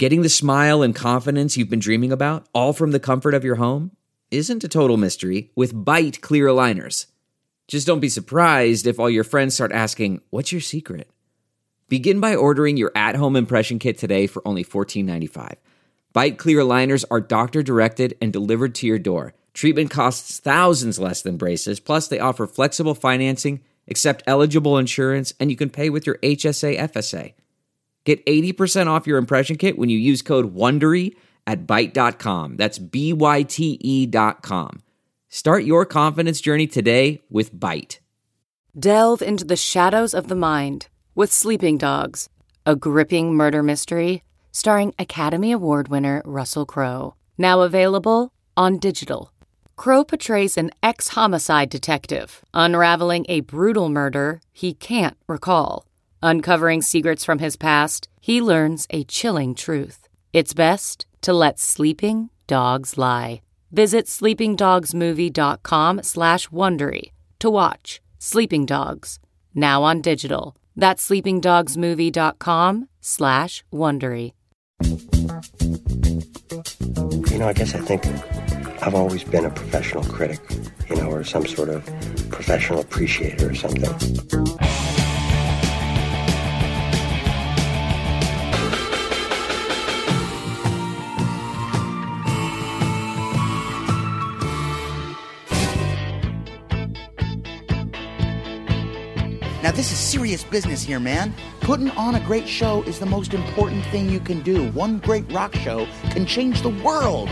Getting the smile and confidence you've been dreaming about, all from the comfort of your home, isn't a total mystery with Byte clear aligners. Just don't be surprised if all your friends start asking, "What's your secret?" Begin by ordering your at-home impression kit today for only $14.95. Byte clear aligners are doctor-directed and delivered to your door. Treatment costs thousands less than braces, plus they offer flexible financing, accept eligible insurance, and you can pay with your HSA FSA. Get 80% off your impression kit when you use code WONDERY at Byte.com. That's BYTE.com. Start your confidence journey today with Byte. Delve into the shadows of the mind with Sleeping Dogs, a gripping murder mystery starring Academy Award winner Russell Crowe. Now available on digital. Crowe portrays an ex-homicide detective unraveling a brutal murder he can't recall. Uncovering secrets from his past, he learns a chilling truth. It's best to let sleeping dogs lie. Visit sleepingdogsmovie.com/Wondery to watch Sleeping Dogs, now on digital. That's sleepingdogsmovie.com/Wondery. I guess I think I've always been a professional critic, or some sort of professional appreciator or something. Now, this is serious business here, man. Putting on a great show is the most important thing you can do. One great rock show can change the world.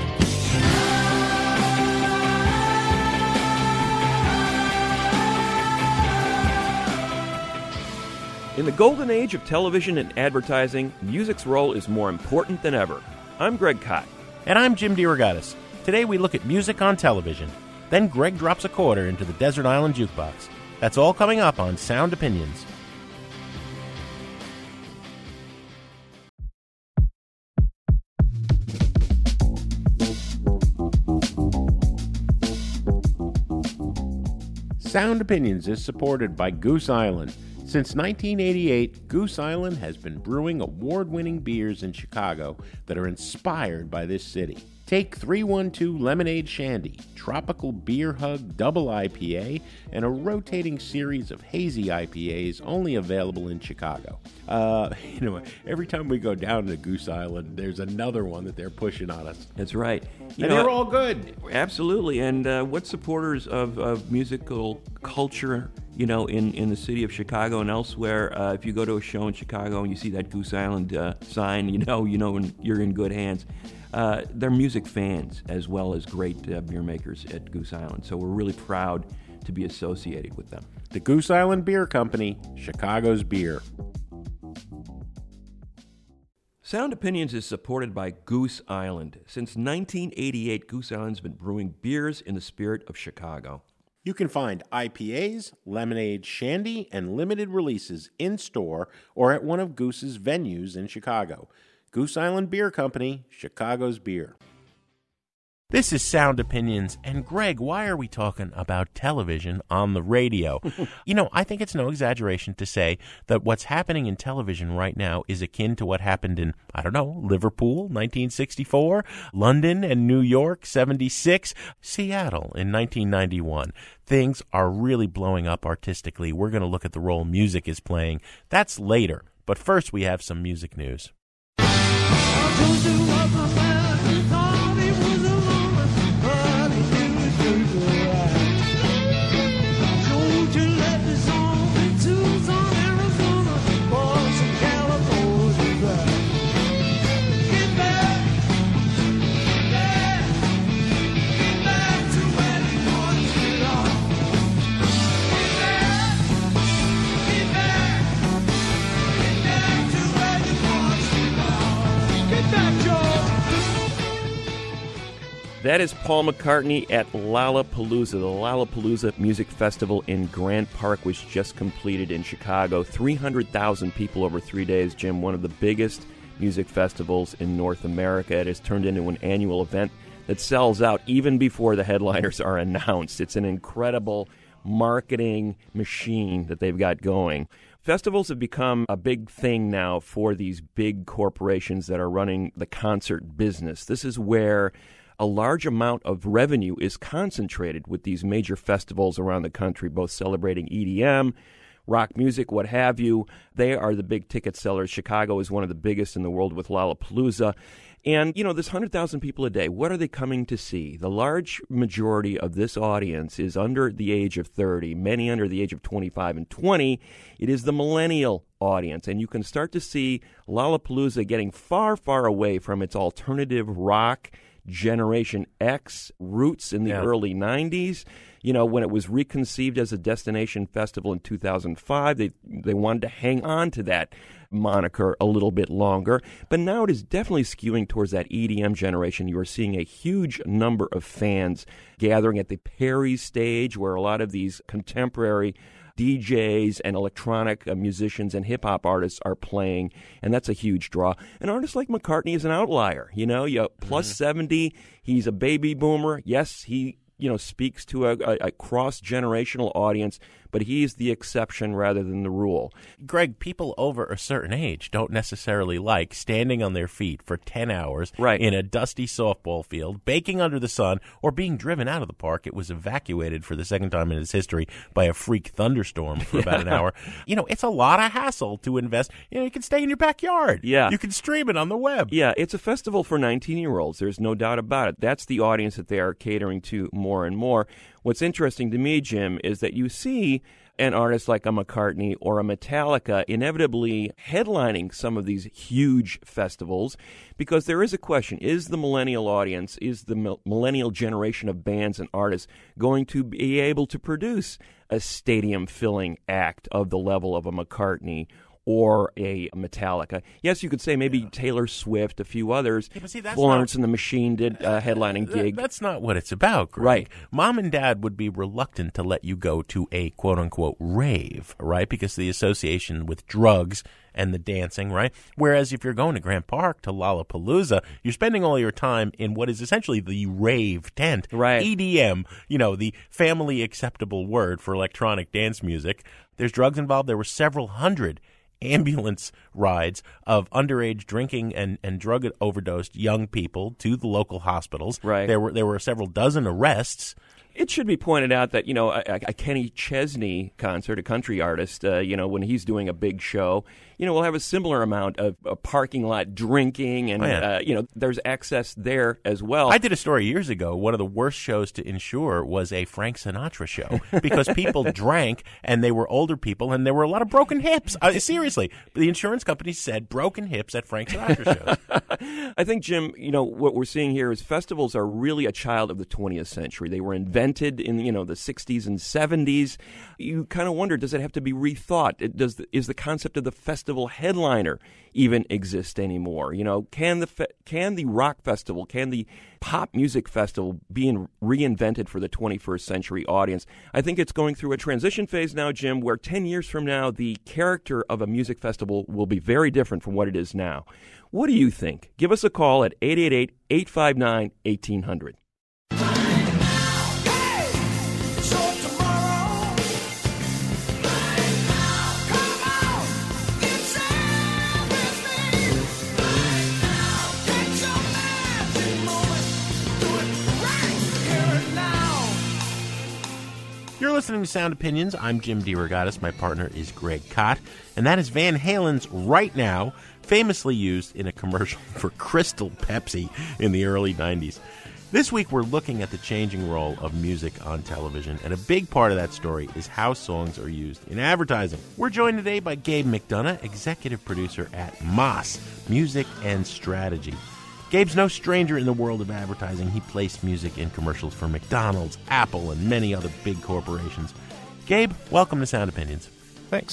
In the golden age of television and advertising, music's role is more important than ever. I'm Greg Kot. And I'm Jim DeRogatis. Today we look at music on television. Then Greg drops a quarter into the Desert Island Jukebox. That's all coming up on Sound Opinions. Sound Opinions is supported by Goose Island. Since 1988, Goose Island has been brewing award-winning beers in Chicago that are inspired by this city. Take 312 Lemonade Shandy, Tropical Beer Hug Double IPA, and a rotating series of hazy IPAs only available in Chicago. Every time we go down to Goose Island, there's another one that they're pushing on us. That's right. They're all good. Absolutely. And what supporters of musical culture, in the city of Chicago and elsewhere, if you go to a show in Chicago and you see that Goose Island sign, you're in good hands. They're music fans as well as great beer makers at Goose Island, so we're really proud to be associated with them. The Goose Island Beer Company, Chicago's beer. Sound Opinions is supported by Goose Island. Since 1988, Goose Island's been brewing beers in the spirit of Chicago. You can find IPAs, lemonade, shandy, and limited releases in-store or at one of Goose's venues in Chicago. Goose Island Beer Company, Chicago's beer. This is Sound Opinions, and Greg, why are we talking about television on the radio? I think it's no exaggeration to say that what's happening in television right now is akin to what happened in, Liverpool, 1964, London and New York, 76, Seattle in 1991. Things are really blowing up artistically. We're going to look at the role music is playing. That's later, but first we have some music news. That is Paul McCartney at Lollapalooza. The Lollapalooza Music Festival in Grant Park was just completed in Chicago. 300,000 people over 3 days, Jim, one of the biggest music festivals in North America. It has turned into an annual event that sells out even before the headliners are announced. It's an incredible marketing machine that they've got going. Festivals have become a big thing now for these big corporations that are running the concert business. This is where a large amount of revenue is concentrated with these major festivals around the country, both celebrating EDM, rock music, what have you. They are the big ticket sellers. Chicago is one of the biggest in the world with Lollapalooza. And, there's 100,000 people a day. What are they coming to see? The large majority of this audience is under the age of 30, many under the age of 25 and 20. It is the millennial audience. And you can start to see Lollapalooza getting far, far away from its alternative rock Generation X roots in the early 90s. When it was reconceived as a destination festival in 2005, they wanted to hang on to that moniker a little bit longer. But now it is definitely skewing towards that EDM generation. You are seeing a huge number of fans gathering at the Perry stage, where a lot of these contemporary DJs and electronic musicians and hip-hop artists are playing, and that's a huge draw. An artist like McCartney is an outlier. Plus 70, he's a baby boomer. Yes, he speaks to a cross-generational audience, but he's the exception rather than the rule. Greg, people over a certain age don't necessarily like standing on their feet for 10 hours in a dusty softball field, baking under the sun, or being driven out of the park. It was evacuated for the second time in its history by a freak thunderstorm for about an hour. It's a lot of hassle to invest. You can stay in your backyard. Yeah. You can stream it on the web. Yeah, it's a festival for 19-year-olds. There's no doubt about it. That's the audience that they are catering to more and more. What's interesting to me, Jim, is that you see an artist like a McCartney or a Metallica inevitably headlining some of these huge festivals, because there is a question: is the millennial audience, is the millennial generation of bands and artists going to be able to produce a stadium-filling act of the level of a McCartney or a Metallica? Yes, you could say maybe Taylor Swift, a few others. Yeah, but see, Florence and the Machine did a headlining gig. That's not what it's about, Greg. Right. Mom and Dad would be reluctant to let you go to a quote-unquote rave, right? Because of the association with drugs and the dancing, right? Whereas if you're going to Grant Park, to Lollapalooza, you're spending all your time in what is essentially the rave tent. Right. EDM, the family acceptable word for electronic dance music. There's drugs involved. There were several hundred ambulance rides of underage drinking and drug overdosed young people to the local hospitals. Right. There were several dozen arrests. It should be pointed out that, a Kenny Chesney concert, a country artist, when he's doing a big show, we'll have a similar amount of parking lot drinking and, there's excess there as well. I did a story years ago. One of the worst shows to insure was a Frank Sinatra show because people drank and they were older people and there were a lot of broken hips. Seriously, the insurance company said broken hips at Frank Sinatra shows. I think, Jim, what we're seeing here is festivals are really a child of the 20th century. They were invented in, the 60s and 70s. You kind of wonder, does it have to be rethought? Is the concept of the festival headliner even exist anymore? Can the rock festival, can the pop music festival be reinvented for the 21st century audience? I think it's going through a transition phase now, Jim, where 10 years from now, the character of a music festival will be very different from what it is now. What do you think? Give us a call at 888-859-1800. You're listening to Sound Opinions. I'm Jim DeRogatis. My partner is Greg Kot. And that is Van Halen's Right Now, famously used in a commercial for Crystal Pepsi in the early 90s. This week, we're looking at the changing role of music on television, and a big part of that story is how songs are used in advertising. We're joined today by Gabe McDonough, executive producer at Moss, Music and Strategy. Gabe's no stranger in the world of advertising. He placed music in commercials for McDonald's, Apple, and many other big corporations. Gabe, welcome to Sound Opinions. Thanks.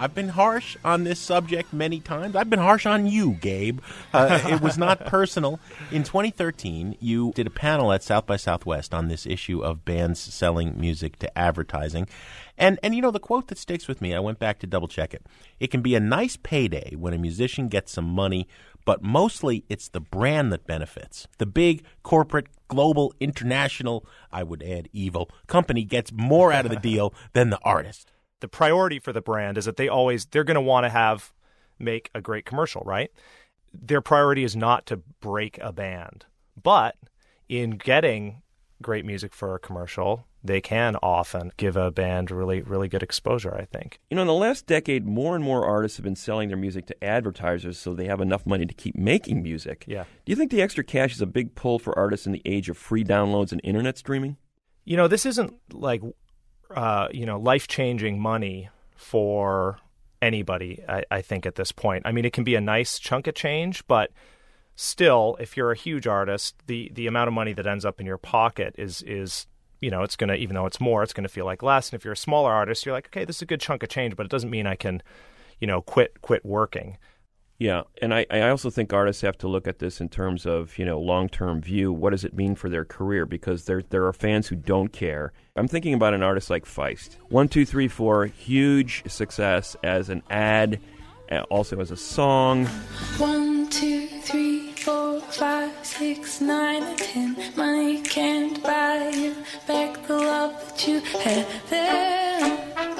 I've been harsh on this subject many times. I've been harsh on you, Gabe. It was not personal. In 2013, you did a panel at South by Southwest on this issue of bands selling music to advertising. And the quote that sticks with me, I went back to double check it. It can be a nice payday when a musician gets some money, but mostly it's the brand that benefits. The big corporate, global, international, I would add evil, company gets more out of the deal than the artist. The priority for the brand is that they're going to want to make a great commercial, right? Their priority is not to break a band. But in getting great music for a commercial, they can often give a band really, really good exposure, I think. In the last decade, more and more artists have been selling their music to advertisers so they have enough money to keep making music. Yeah. Do you think the extra cash is a big pull for artists in the age of free downloads and internet streaming? This isn't like, life-changing money for anybody, I think, at this point. I mean, it can be a nice chunk of change, but still, if you're a huge artist, the amount of money that ends up in your pocket is it's going to, even though it's more, it's going to feel like less. And if you're a smaller artist, you're like, okay, this is a good chunk of change, but it doesn't mean I can, quit working. Yeah, and I also think artists have to look at this in terms of, long-term view. What does it mean for their career? Because there are fans who don't care. I'm thinking about an artist like Feist. 1, 2, 3, 4, huge success as an ad, also as a song. 1, 2, 3, 4, 5, 6, 9, 10. Money can't buy you back the love that you had then.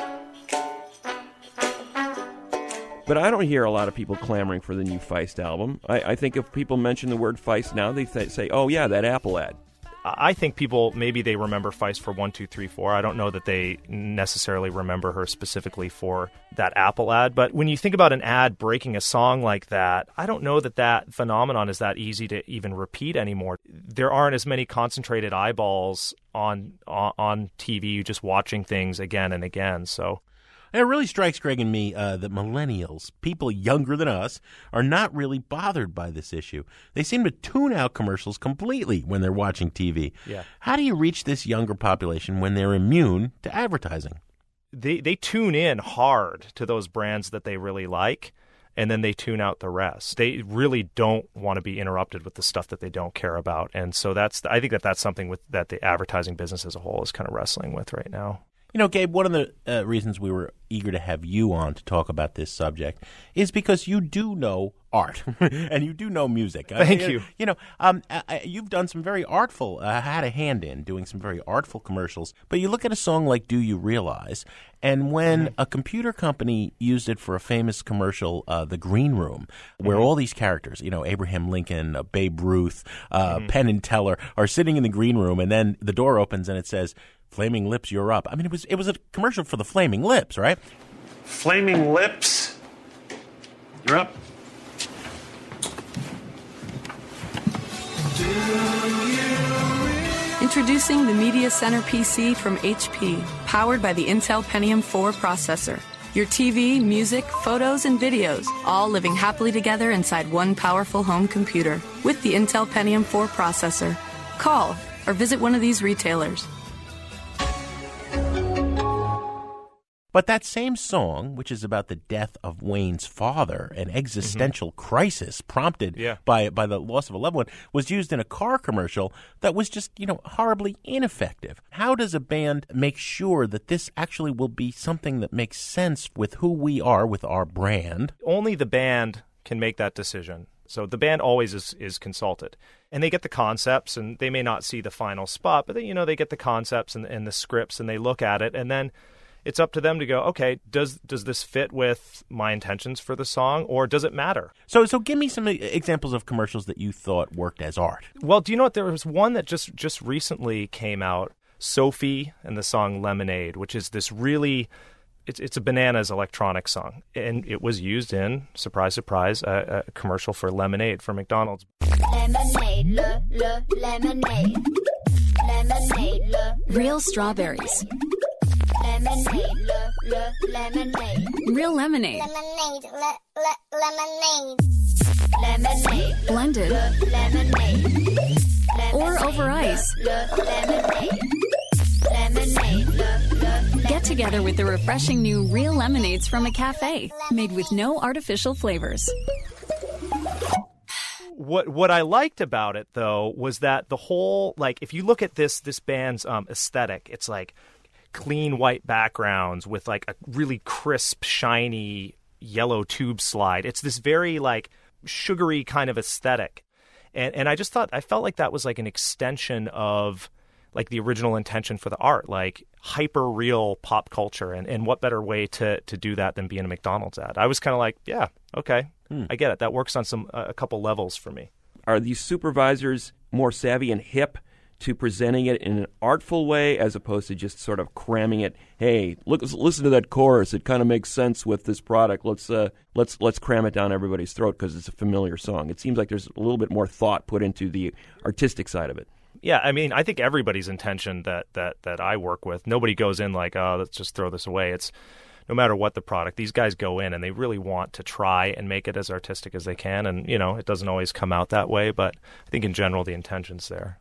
But I don't hear a lot of people clamoring for the new Feist album. I think if people mention the word Feist now, they say, oh, yeah, that Apple ad. I think people, maybe they remember Feist for 1, 2, 3, 4. I don't know that they necessarily remember her specifically for that Apple ad. But when you think about an ad breaking a song like that, I don't know that phenomenon is that easy to even repeat anymore. There aren't as many concentrated eyeballs on TV just watching things again and again. So it really strikes Greg and me that millennials, people younger than us, are not really bothered by this issue. They seem to tune out commercials completely when they're watching TV. Yeah. How do you reach this younger population when they're immune to advertising? They tune in hard to those brands that they really like, and then they tune out the rest. They really don't want to be interrupted with the stuff that they don't care about. And so I think that's something that the advertising business as a whole is kind of wrestling with right now. Gabe, one of the reasons we were eager to have you on to talk about this subject is because you do know art and you do know music. Thank you. You've done some very artful, had a hand in doing some very artful commercials, but you look at a song like Do You Realize, and when a computer company used it for a famous commercial, The Green Room, where all these characters, Abraham Lincoln, Babe Ruth, Penn and Teller are sitting in the green room, and then the door opens and it says, Flaming Lips, You're Up. I mean, it was a commercial for the Flaming Lips, right? Flaming Lips, You're Up. Introducing the Media Center PC from HP, powered by the Intel Pentium 4 processor. Your TV, music, photos, and videos, all living happily together inside one powerful home computer with the Intel Pentium 4 processor. Call or visit one of these retailers. But that same song, which is about the death of Wayne's father, an existential crisis prompted by the loss of a loved one, was used in a car commercial that was just, horribly ineffective. How does a band make sure that this actually will be something that makes sense with who we are, with our brand? Only the band can make that decision. So the band always is consulted. And they get the concepts, and they may not see the final spot, but they get the concepts and the scripts, and they look at it, and then it's up to them to go, okay, does this fit with my intentions for the song, or does it matter? So give me some examples of commercials that you thought worked as art. Well, do you know what? There was one that just recently came out, Sophie and the song Lemonade, which is this really, it's a Bananas electronic song. And it was used in, surprise, surprise, a commercial for Lemonade for McDonald's. Lemonade, lemonade, lemonade, Real strawberries. lemonade, lemonade, Real lemonade. lemonade, lemonade, lemonade, Blended lemonade, or over ice. lemonade, Get together with the refreshing new Real Lemonades from a cafe, made with no artificial flavors. What I liked about it, though, was that the whole, like, if you look at this band's aesthetic, it's like clean white backgrounds with like a really crisp, shiny yellow tube slide. It's this very like sugary kind of aesthetic. And I just thought, I felt like that was like an extension of like the original intention for the art, like hyper real pop culture. And what better way to do that than be in a McDonald's ad? I was kind of like, yeah, okay, I get it. That works on a couple levels for me. Are these supervisors more savvy and hip to presenting it in an artful way as opposed to just sort of cramming it? Hey, look, listen to that chorus. It kind of makes sense with this product. Let's cram it down everybody's throat because it's a familiar song. It seems like there's a little bit more thought put into the artistic side of it. Yeah, I mean, I think everybody's intention that I work with, nobody goes in like, oh, let's just throw this away. It's no matter what the product, these guys go in and they really want to try and make it as artistic as they can. And, you know, it doesn't always come out that way, but I think in general the intention's there.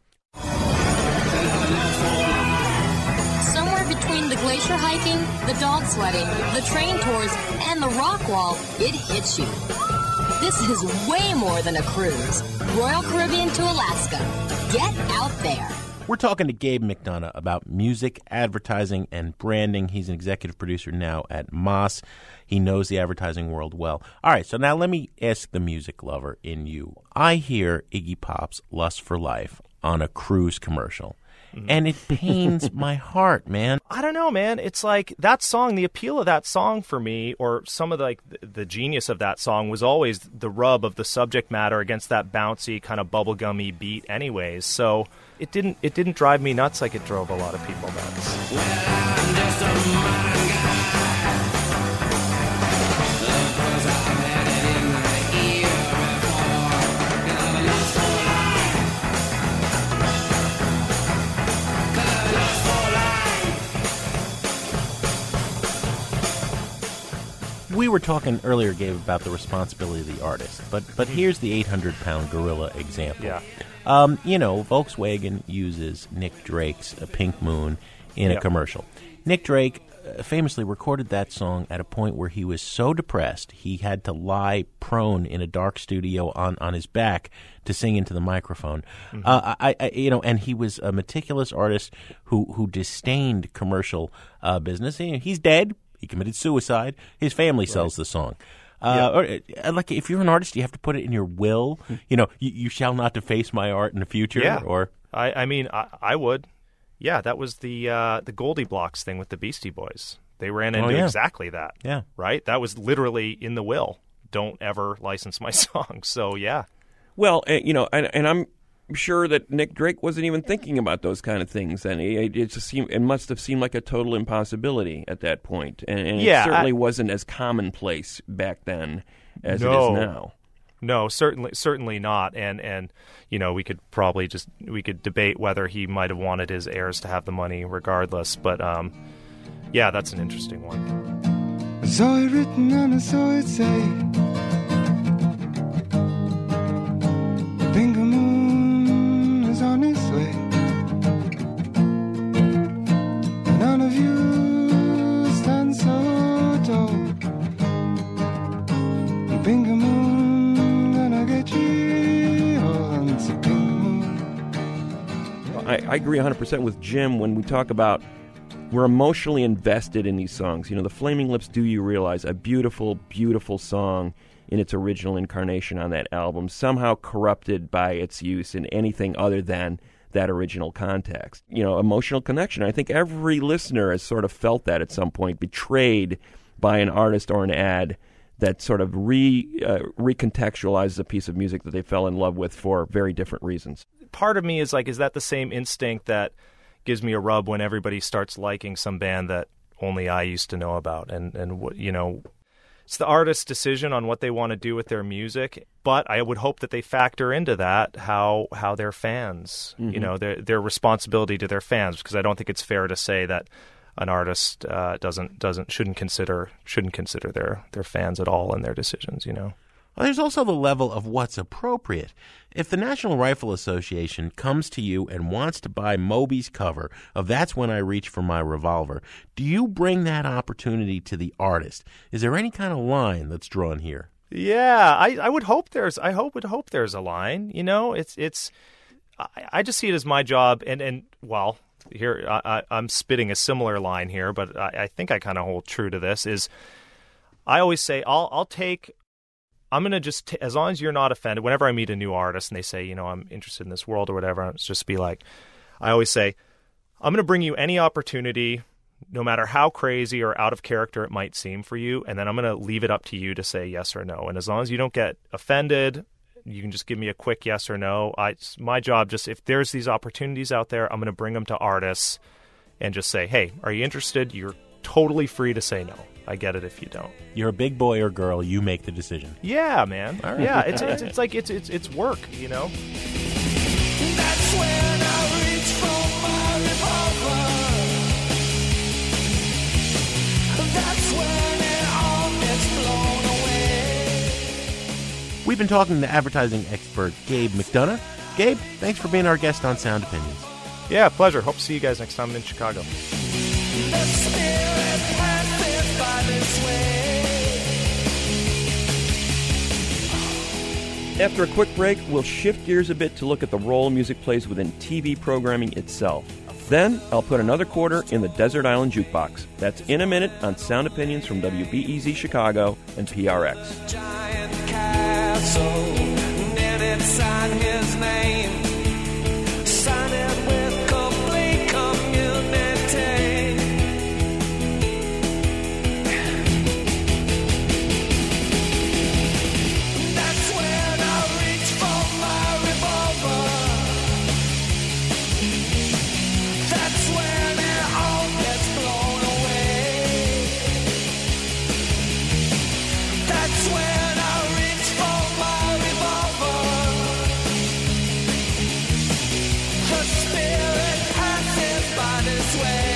Somewhere between the glacier hiking, the dog sledding, the train tours, and the rock wall, it hits you. This is way more than a cruise. Royal Caribbean to Alaska. Get out there. We're talking to Gabe McDonough about music, advertising, and branding. He's an executive producer now at Moss. He knows the advertising world well. All right, so now let me ask the music lover in you. I hear Iggy Pop's Lust for Life on a cruise commercial, and it pains my heart, man. I don't know, man. It's like that song, the appeal of that song for me, or some of the genius of that song was always the rub of the subject matter against that bouncy kind of bubblegummy beat anyways. So it didn't drive me nuts like it drove a lot of people nuts. Well, I'm just a modern guy. We were talking earlier, Gabe, about the responsibility of the artist, but here's the 800-pound gorilla example. Yeah. You know, Volkswagen uses Nick Drake's Pink Moon in a commercial. Nick Drake famously recorded that song at a point where he was so depressed he had to lie prone in a dark studio on his back to sing into the microphone. And he was a meticulous artist who disdained commercial business. He's dead. He committed suicide. His family sells the song. Like, if you're an artist, you have to put it in your will. You know, you shall not deface my art in the future. Yeah. Or I mean, I would. Yeah, that was the Goldie Blocks thing with the Beastie Boys. They ran into exactly that. Yeah. Right? That was literally in the will. Don't ever license my songs. So, yeah. Well, and I'm sure that Nick Drake wasn't even thinking about those kind of things, and it must have seemed like a total impossibility at that point, and it certainly wasn't as commonplace back then as it is now. No, certainly not, and you know, we could debate whether he might have wanted his heirs to have the money regardless, but yeah, that's an interesting one. I saw it written and I saw it say, Pink Moon is on its way. None of you stand so tall. Pink Moon gonna get you all. It's a pink moon. I agree 100% with Jim when we talk about we're emotionally invested in these songs. You know, the Flaming Lips, Do You Realize, a beautiful, beautiful song in its original incarnation on that album, somehow corrupted by its use in anything other than that original context. You know, emotional connection. I think every listener has sort of felt that at some point, betrayed by an artist or an ad that sort of recontextualizes a piece of music that they fell in love with for very different reasons. Part of me is like, is that the same instinct that gives me a rub when everybody starts liking some band that only I used to know about? And what, you know, it's the artist's decision on what they want to do with their music, but I would hope that they factor into that how their fans, you know, their responsibility to their fans, because I don't think it's fair to say that an artist shouldn't consider their fans at all in their decisions, you know. Well, there's also the level of what's appropriate. If the National Rifle Association comes to you and wants to buy Moby's cover of That's When I Reach for My Revolver, do you bring that opportunity to the artist? Is there any kind of line that's drawn here? Yeah, I would hope there's a line. You know, I just see it as my job, and well, here I'm spitting a similar line here, but I think I kind of hold true to this. Is I always say I'm going to just, as long as you're not offended, whenever I meet a new artist and they say, you know, I'm interested in this world or whatever, it's just be like, I always say, I'm going to bring you any opportunity, no matter how crazy or out of character it might seem for you, and then I'm going to leave it up to you to say yes or no. And as long as you don't get offended, you can just give me a quick yes or no. It's my job, just if there's these opportunities out there, I'm going to bring them to artists and just say, hey, are you interested? You're totally free to say no. I get it if you don't. You're a big boy or girl, you make the decision. Yeah, man. All right. Yeah, it's like it's work, you know. That's when I reach for my revolver. That's when it all gets blown away. We've been talking to advertising expert Gabe McDonough. Gabe, thanks for being our guest on Sound Opinions. Yeah, pleasure. Hope to see you guys next time in Chicago. The spirit passes by this way. After a quick break, we'll shift gears a bit to look at the role music plays within TV programming itself. Then, I'll put another quarter in the Desert Island Jukebox. That's in a minute on Sound Opinions from WBEZ Chicago and PRX. Giant castle, did it sign his name? Sign it with complete community. That's when I reach for my revolver. That's when it all gets blown away. That's when I reach for my revolver. The spirit passes by this way.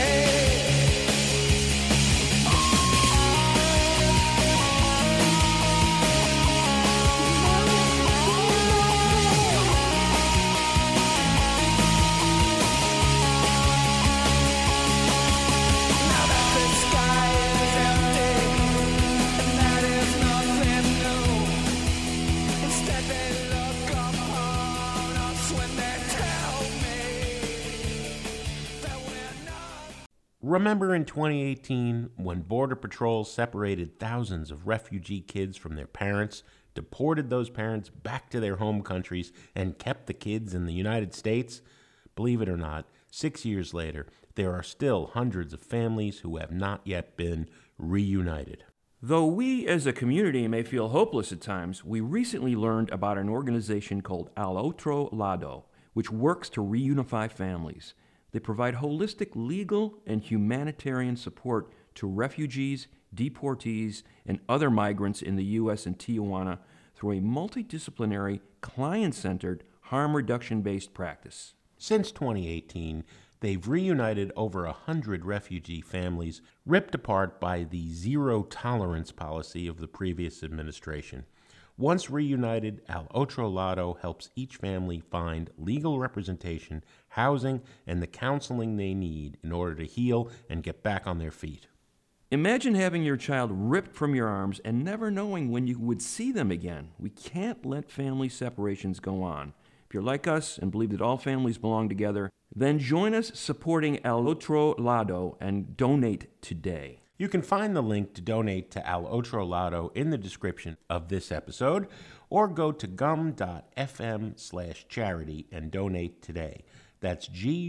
Now that the sky is empty, and that is nothing new. Instead they look upon us when they tell me that we're not. Remember in 2018 when Border Patrol separated thousands of refugee kids from their parents, deported those parents back to their home countries, and kept the kids in the United States? Believe it or not, 6 years later, there are still hundreds of families who have not yet been reunited. Though we as a community may feel hopeless at times, we recently learned about an organization called Al Otro Lado, which works to reunify families. They provide holistic legal and humanitarian support to refugees, deportees, and other migrants in the U.S. and Tijuana through a multidisciplinary, client-centered, harm reduction-based practice. Since 2018, they've reunited over 100 refugee families ripped apart by the zero-tolerance policy of the previous administration. Once reunited, Al Otro Lado helps each family find legal representation, housing, and the counseling they need in order to heal and get back on their feet. Imagine having your child ripped from your arms and never knowing when you would see them again. We can't let family separations go on. If you're like us and believe that all families belong together, then join us supporting Al Otro Lado and donate today. You can find the link to donate to Al Otro Lado in the description of this episode, or go to gum.fm/charity and donate today. That's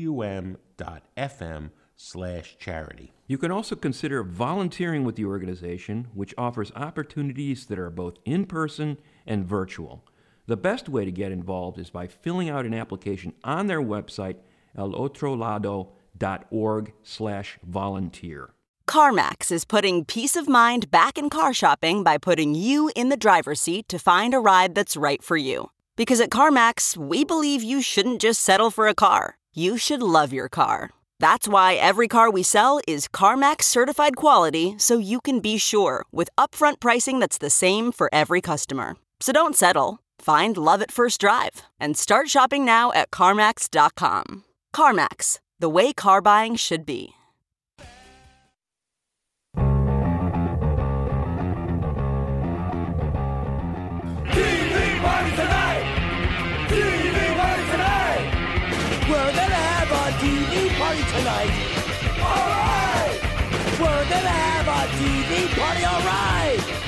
gum.fm/charity. You can also consider volunteering with the organization, which offers opportunities that are both in-person and virtual. The best way to get involved is by filling out an application on their website, alotrolado.org/volunteer. CarMax is putting peace of mind back in car shopping by putting you in the driver's seat to find a ride that's right for you. Because at CarMax, we believe you shouldn't just settle for a car. You should love your car. That's why every car we sell is CarMax certified quality, so you can be sure with upfront pricing that's the same for every customer. So don't settle. Find love at first drive and start shopping now at CarMax.com. CarMax, the way car buying should be. TV party tonight! TV party tonight! We're gonna have a TV party tonight! Alright! We're gonna have a TV party, alright!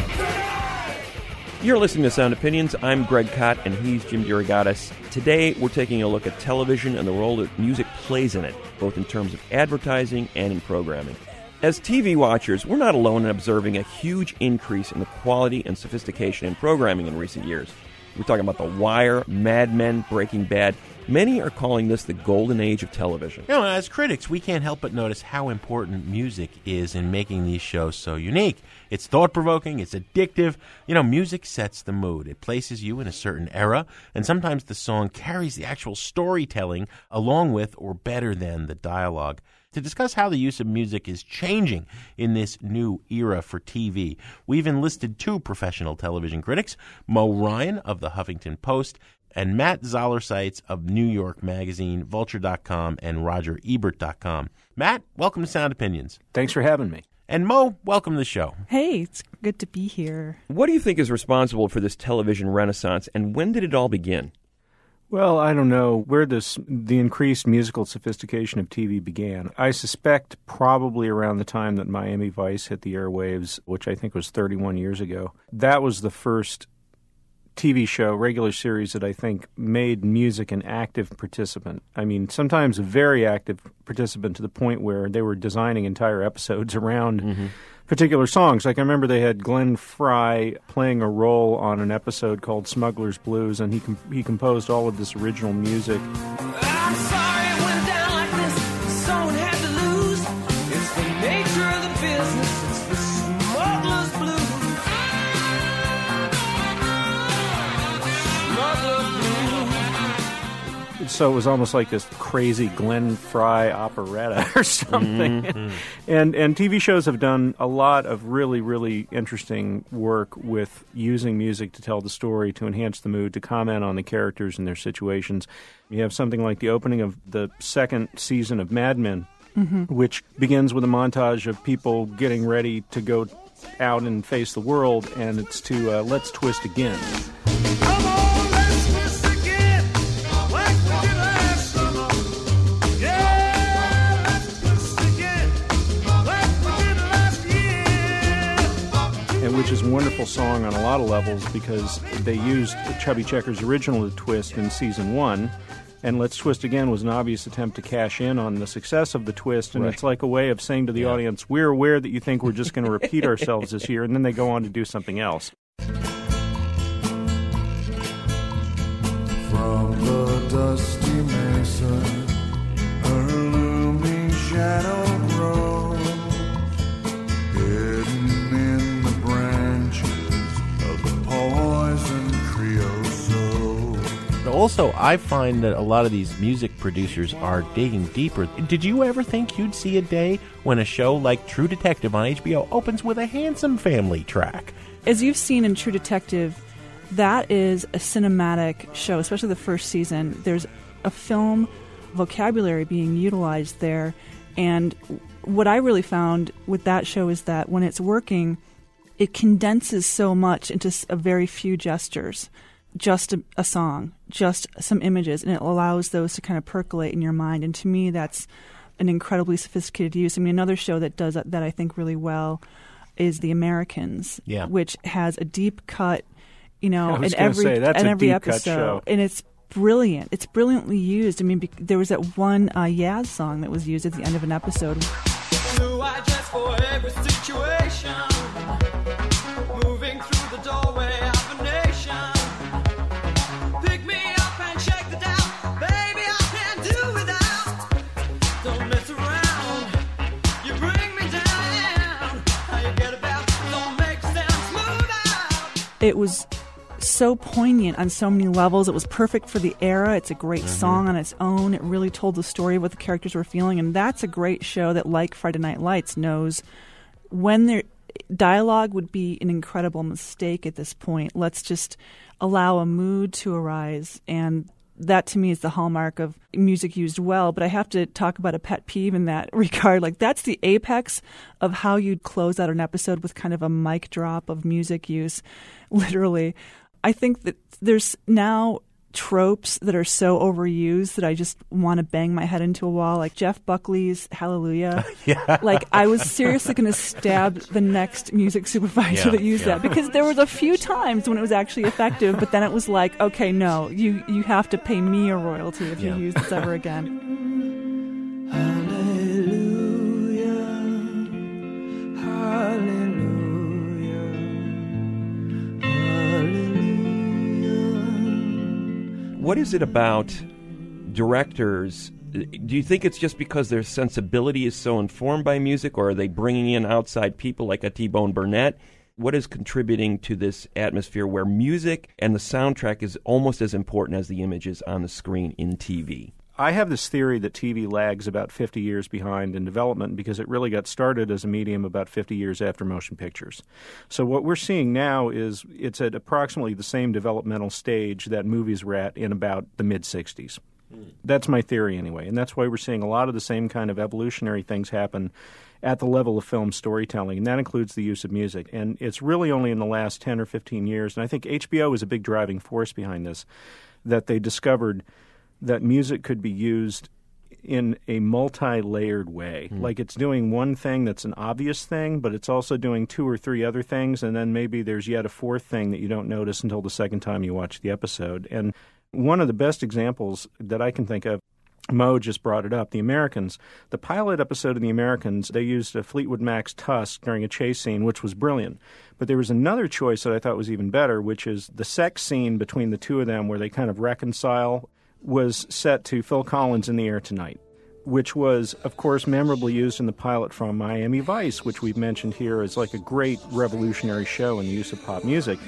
You're listening to Sound Opinions. I'm Greg Kot, and he's Jim DeRogatis. Today, we're taking a look at television and the role that music plays in it, both in terms of advertising and in programming. As TV watchers, we're not alone in observing a huge increase in the quality and sophistication in programming in recent years. We're talking about The Wire, Mad Men, Breaking Bad. Many are calling this the golden age of television. You know, as critics, we can't help but notice how important music is in making these shows so unique. It's thought-provoking, it's addictive. You know, music sets the mood. It places you in a certain era, and sometimes the song carries the actual storytelling along with or better than the dialogue. To discuss how the use of music is changing in this new era for TV, we've enlisted two professional television critics, Mo Ryan of the Huffington Post and Matt Zollerseitz of New York Magazine, Vulture.com, and RogerEbert.com. Matt, welcome to Sound Opinions. Thanks for having me. And Mo, welcome to the show. Hey, it's good to be here. What do you think is responsible for this television renaissance, and when did it all begin? Well, I don't know where the increased musical sophistication of TV began. I suspect probably around the time that Miami Vice hit the airwaves, which I think was 31 years ago. That was the first TV show, regular series, that I think made music an active participant. I mean, sometimes a very active participant to the point where they were designing entire episodes around particular songs. Like I remember they had Glenn Frey playing a role on an episode called Smuggler's Blues, and he composed all of this original music. I'm sorry it went down like this. Someone had to lose. It's the nature of the business. It's the smuggler's blues. So it was almost like this crazy Glenn Frey operetta or something. And TV shows have done a lot of really, really interesting work with using music to tell the story, to enhance the mood, to comment on the characters and their situations. You have something like the opening of the second season of Mad Men, which begins with a montage of people getting ready to go out and face the world, and it's to Let's Twist Again. Which is a wonderful song on a lot of levels because they used Chubby Checker's original Twist in Season 1, and Let's Twist Again was an obvious attempt to cash in on the success of the twist, and it's like a way of saying to the audience, we're aware that you think we're just going to repeat ourselves this year, and then they go on to do something else. From the dusty mesa, her looming shadow grows, hidden in the branches of the poison creosote. Also, I find that a lot of these music producers are digging deeper. Did you ever think you'd see a day when a show like True Detective on HBO opens with a Handsome Family track? As you've seen in True Detective, that is a cinematic show, especially the first season. There's a film vocabulary being utilized there, and what I really found with that show is that when it's working, it condenses so much into a very few gestures. Just a song, just some images, and it allows those to kind of percolate in your mind. And to me, that's an incredibly sophisticated use. I mean, another show that does that I think really well is The Americans, which has a deep cut, in every episode, and it's brilliant. It's brilliantly used. I mean, there was that one Yaz song that was used at the end of an episode. So I dress for every situation, moving through the doorway of a nation. Pick me up and shake the doubt, baby, I can't do without. Don't mess around, you bring me down. How you get about, don't make sound smooth out. It was so poignant on so many levels. It was perfect for the era. It's a great song on its own. It really told the story of what the characters were feeling, and that's a great show that, like Friday Night Lights, knows when dialogue would be an incredible mistake at this point. Let's just allow a mood to arise, and that to me is the hallmark of music used well. But I have to talk about a pet peeve in that regard. Like, that's the apex of how you'd close out an episode, with kind of a mic drop of music use, literally. I think that there's now tropes that are so overused that I just want to bang my head into a wall, like Jeff Buckley's Hallelujah. Yeah. Like, I was seriously going to stab the next music supervisor that used that, because there was a few times when it was actually effective, but then it was like, okay, no, you have to pay me a royalty if you use this ever again. Hallelujah, hallelujah. What is it about directors? Do you think it's just because their sensibility is so informed by music, or are they bringing in outside people like a T-Bone Burnett? What is contributing to this atmosphere where music and the soundtrack is almost as important as the images on the screen in TV? I have this theory that TV lags about 50 years behind in development because it really got started as a medium about 50 years after motion pictures. So what we're seeing now is it's at approximately the same developmental stage that movies were at in about the mid-'60s. That's my theory anyway, and that's why we're seeing a lot of the same kind of evolutionary things happen at the level of film storytelling, and that includes the use of music. And it's really only in the last 10 or 15 years, and I think HBO is a big driving force behind this, that they discovered that music could be used in a multi-layered way. Like, it's doing one thing that's an obvious thing, but it's also doing 2 or 3 other things, and then maybe there's yet a fourth thing that you don't notice until the second time you watch the episode. And one of the best examples that I can think of, Mo just brought it up, The Americans. The pilot episode of The Americans, they used a Fleetwood Mac's Tusk during a chase scene, which was brilliant. But there was another choice that I thought was even better, which is the sex scene between the two of them where they kind of reconcile, was set to Phil Collins' In the Air Tonight, which was, of course, memorably used in the pilot from Miami Vice, which we've mentioned here as like a great revolutionary show in the use of pop music.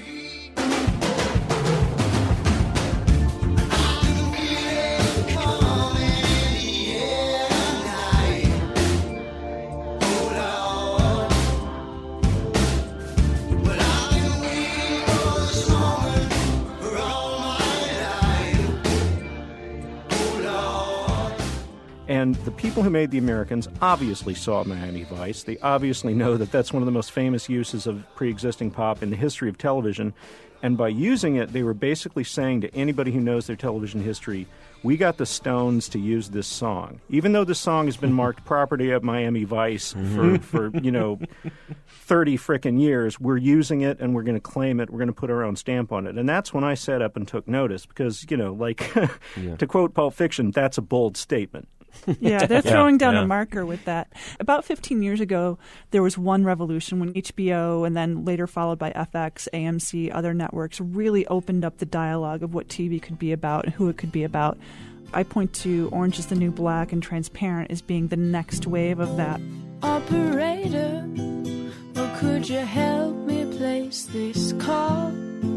And the people who made The Americans obviously saw Miami Vice. They obviously know that that's one of the most famous uses of pre-existing pop in the history of television. And by using it, they were basically saying to anybody who knows their television history, we got the Stones to use this song. Even though this song has been marked property of Miami Vice for 30 frickin' years, we're using it and we're going to claim it. We're going to put our own stamp on it. And that's when I sat up and took notice because, to quote Pulp Fiction, that's a bold statement. Yeah, they're throwing down a marker with that. About 15 years ago, there was one revolution when HBO and then later followed by FX, AMC, other networks really opened up the dialogue of what TV could be about and who it could be about. I point to Orange is the New Black and Transparent as being the next wave of that. Operator, well, could you help me place this call?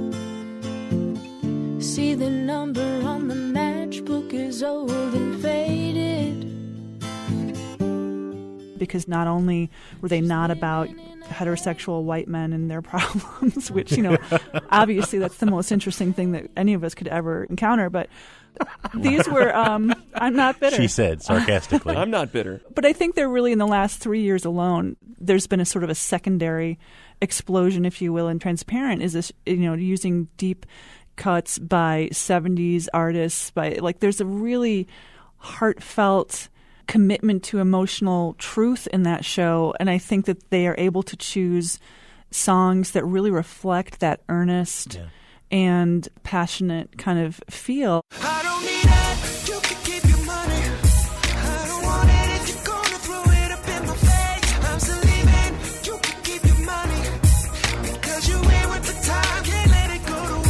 See, the number on the matchbook is old and faded. Because not only were they not about heterosexual white men and their problems, which, obviously that's the most interesting thing that any of us could ever encounter, but these were, I'm not bitter. She said sarcastically. I'm not bitter. But I think they're really, in the last 3 years alone, there's been a sort of a secondary explosion, if you will, in Transparent, is this, using deep cuts by 70s artists, there's a really heartfelt commitment to emotional truth in that show, and I think that they are able to choose songs that really reflect that earnest and passionate kind of feel. I don't need that. You can keep your money. I don't want it if you're gonna throw it up in my face. I'm still leaving. You can keep your money because you ain't with the time. Can't let it go to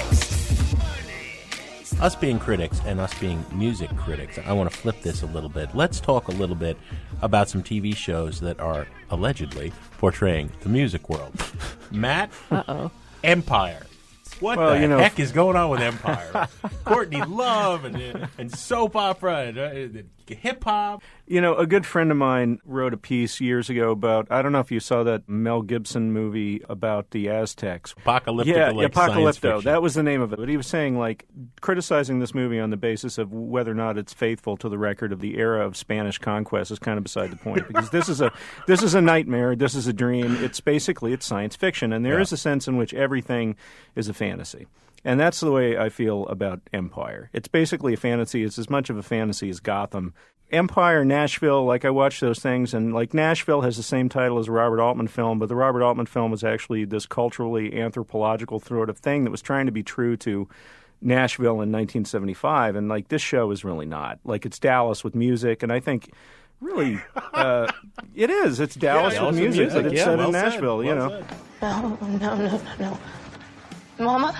waste. Us being critics and us being music critics, I want to flip this a little bit. Let's talk a little bit about some TV shows that are allegedly portraying the music world. Matt, Empire. What Well, the you know, heck is going on with Empire? Courtney Love and soap opera and hip hop. You know, a good friend of mine wrote a piece years ago about, I don't know if you saw that Mel Gibson movie about the Aztecs. Apocalypto, Yeah, like science Apocalypto. fiction. That was the name of it. But he was saying, like, criticizing this movie on the basis of whether or not it's faithful to the record of the era of Spanish conquest is kind of beside the point. Because this is a nightmare. This is a dream. It's science fiction. And there is a sense in which everything is a fantasy. And that's the way I feel about Empire. It's basically a fantasy. It's as much of a fantasy as Gotham. Empire, Nashville, like I watched those things, and like Nashville has the same title as a Robert Altman film, but the Robert Altman film was actually this culturally anthropological sort of thing that was trying to be true to Nashville in 1975, and like this show is really not. Like it's Dallas with music, and I think really it is. It's Dallas with music, but it's set in Nashville, you know. No. Mama?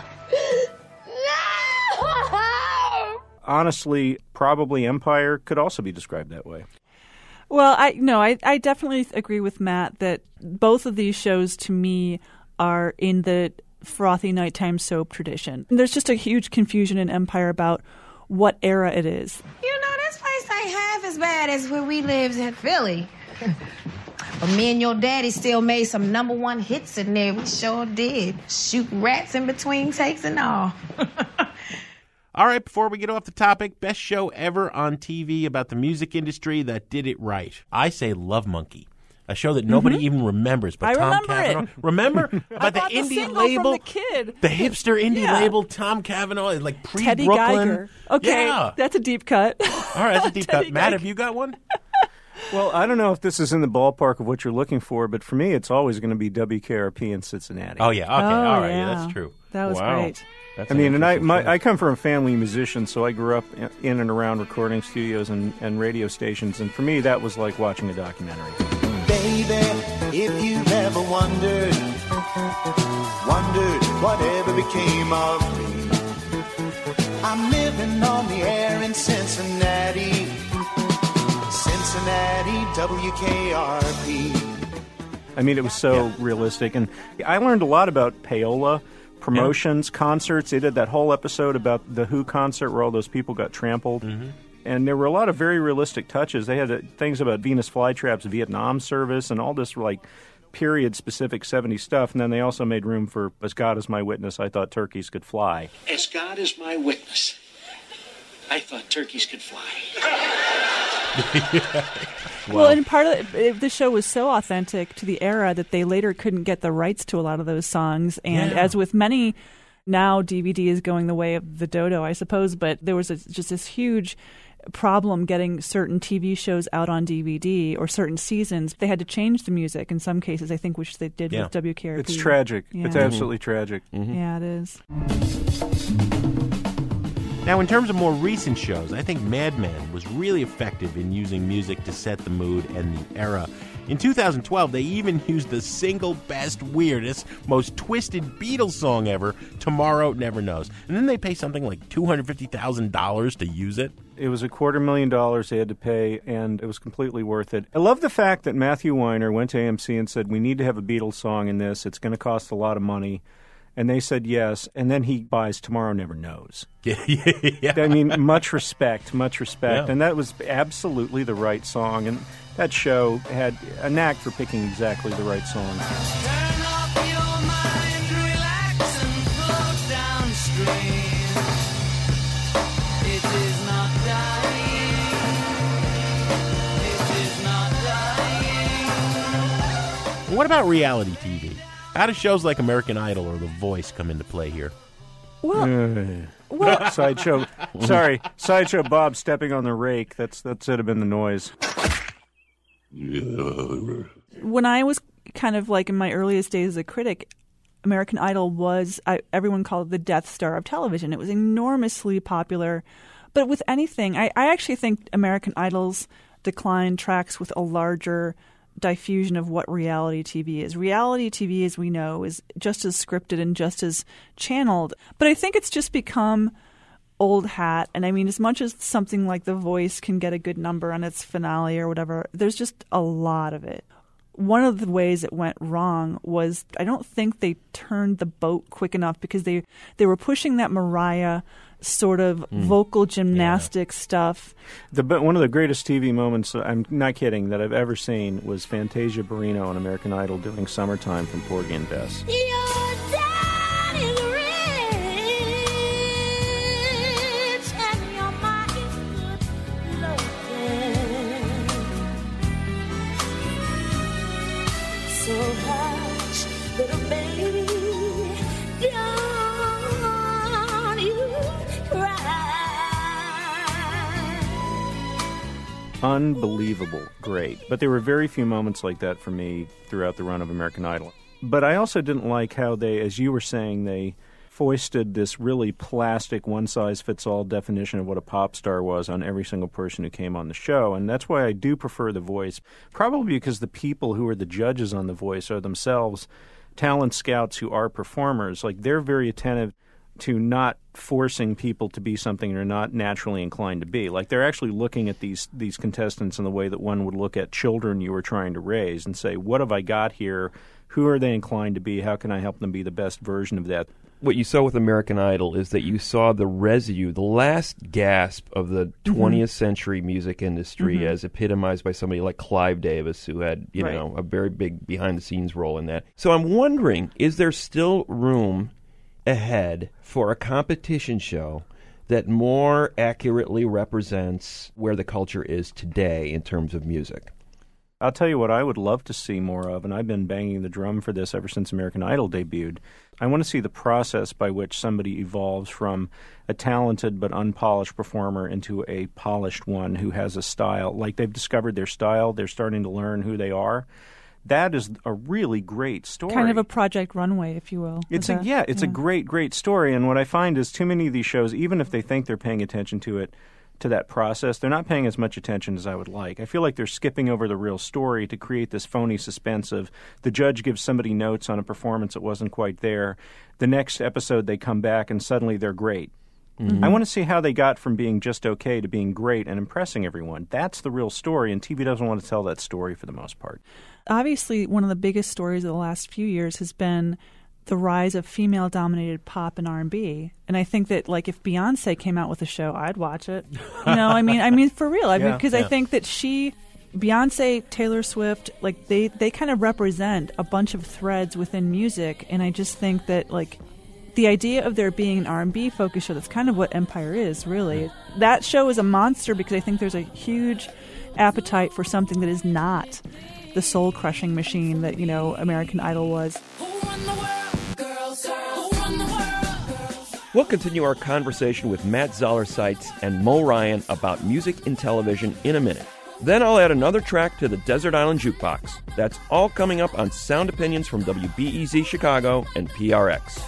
Honestly, probably Empire could also be described that way. Well, I definitely agree with Matt that both of these shows to me are in the frothy nighttime soap tradition. There's just a huge confusion in Empire about what era it is. You know, this place ain't half as bad as where we lives in Philly. But me and your daddy still made some #1 hits in there. We sure did. Shooting rats in between takes and all. All right, before we get off the topic, best show ever on TV about the music industry that did it right. I say Love Monkey, a show that nobody even remembers, but I Tom remember Cavanaugh. it. Remember I about the bought indie single label, from the kid. the hipster indie Yeah. label, Tom Cavanaugh, like Teddy pre-Brooklyn. Geiger. Okay, Yeah. that's a deep cut. All right, that's a deep cut. Teddy Matt, Geiger. have you got one? Well, I don't know if this is in the ballpark of what you're looking for, but for me, it's always going to be WKRP in Cincinnati. Oh, yeah. Okay. Oh, All right. yeah. That's true. That was Wow. great. That's I an mean, and interesting show. I come from a family musician, so I grew up in and around recording studios and radio stations, and for me, that was like watching a documentary. Baby, if you've ever wondered whatever became of me, I'm living on the air in Cincinnati, WKRP. I mean, it was so realistic, and I learned a lot about payola promotions, concerts. They did that whole episode about the Who concert where all those people got trampled. And there were a lot of very realistic touches. They had things about Venus Flytrap's Vietnam service and all this like period-specific 70s stuff. And then they also made room for As God Is My Witness, I Thought Turkeys Could Fly. As God is my witness, I thought turkeys could fly. Well, and part of the show was so authentic to the era that they later couldn't get the rights to a lot of those songs. And as with many, now DVD is going the way of the dodo, I suppose. But there was just this huge problem getting certain TV shows out on DVD or certain seasons. They had to change the music in some cases, I think, which they did with WKRP. It's tragic. Yeah. It's absolutely tragic. Yeah, it is. Now, in terms of more recent shows, I think Mad Men was really effective in using music to set the mood and the era. In 2012, they even used the single best, weirdest, most twisted Beatles song ever, Tomorrow Never Knows. And then they pay something like $250,000 to use it. It was $250,000 they had to pay, and it was completely worth it. I love the fact that Matthew Weiner went to AMC and said, we need to have a Beatles song in this. It's going to cost a lot of money. And they said yes, and then he buys Tomorrow Never Knows. Yeah. I mean, much respect. Yeah. And that was absolutely the right song. And that show had a knack for picking exactly the right song. Turn off your mind, relax and float downstream. It is not dying. It is not dying. What about reality TV? How do shows like American Idol or The Voice come into play here? Well, Sideshow. Sorry, Sideshow Bob stepping on the rake. That should have been the noise. when I was kind of like in my earliest days as a critic, American Idol was, everyone called it the Death Star of television. It was enormously popular. But with anything, I actually think American Idol's decline tracks with a larger diffusion of what reality TV is. Reality TV, as we know, is just as scripted and just as channeled. But I think it's just become old hat. And I mean, as much as something like The Voice can get a good number on its finale or whatever, there's just a lot of it. one of the ways it went wrong was I don't think they turned the boat quick enough because they were pushing that Mariah sort of vocal gymnastic stuff. One of the greatest TV moments, I'm not kidding, that I've ever seen was Fantasia Barrino on American Idol doing Summertime from Porgy and Bess. So hush, little baby, don't you cry. Unbelievable, great. But there were very few moments like that for me throughout the run of American Idol. But I also didn't like how they, as you were saying, they foisted this really plastic one-size-fits-all definition of what a pop star was on every single person who came on the show. And that's why I do prefer The Voice, probably because the people who are the judges on The Voice are themselves talent scouts who are performers. Like, they're very attentive to not forcing people to be something they're not naturally inclined to be. Like, they're actually looking at these contestants in the way that one would look at children you were trying to raise and say, what have I got here? Who are they inclined to be? How can I help them be the best version of that? What you saw with American Idol is that you saw the residue, the last gasp of the 20th century music industry as epitomized by somebody like Clive Davis, who had, you know, a very big behind-the-scenes role in that. So I'm wondering, is there still room ahead for a competition show that more accurately represents where the culture is today in terms of music? I'll tell you what I would love to see more of, and I've been banging the drum for this ever since American Idol debuted. I want to see the process by which somebody evolves from a talented but unpolished performer into a polished one who has a style. Like, they've discovered their style, they're starting to learn who they are. That is a really great story. Kind of a Project Runway, if you will. It's a great, great story. And what I find is too many of these shows, even if they think they're paying attention to that process, they're not paying as much attention as I would like. I feel like they're skipping over the real story to create this phony suspense of the judge gives somebody notes on a performance that wasn't quite there. The next episode they come back and suddenly they're great. I want to see how they got from being just okay to being great and impressing everyone. That's the real story, and TV doesn't want to tell that story for the most part. Obviously, one of the biggest stories of the last few years has been the rise of female-dominated pop and R&B. And I think that, like, if Beyonce came out with a show, I'd watch it. You know, I mean, for real. Because I think that Beyonce, Taylor Swift, like, they kind of represent a bunch of threads within music. And I just think that, like, the idea of there being an R&B focus show, that's kind of what Empire is, really. That show is a monster because I think there's a huge appetite for something that is not the soul-crushing machine that, you know, American Idol was. We'll continue our conversation with Matt Zoller-Seitz and Mo Ryan about music in television in a minute. Then I'll add another track to the Desert Island Jukebox. That's all coming up on Sound Opinions from WBEZ Chicago and PRX.